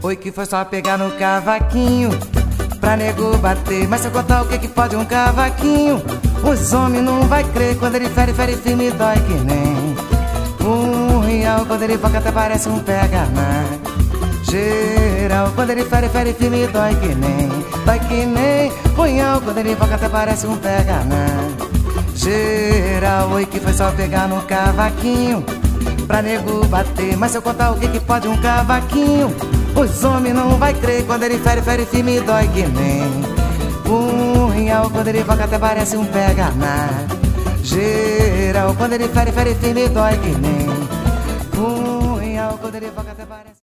Oi, que foi só pegar no cavaquinho pra nego bater. Mas se eu contar o que pode um cavaquinho, os homens não vai crer. Quando ele fere, fere firme, dói que nem um real. Quando ele foca até parece um pega na geral. Quando ele fere, fere firme, dói que nem um real. Quando ele foca até parece um pega na geral. Oi, que foi só pegar no cavaquinho pra nego bater. Mas se eu contar o que pode um cavaquinho, os homens não vai crer. Quando ele fere, fere firme, dói que nem um real. Quando ele foca até parece um pega na geral. Quando ele fere, fere firme, dói que nem um real. Quando ele foca até parece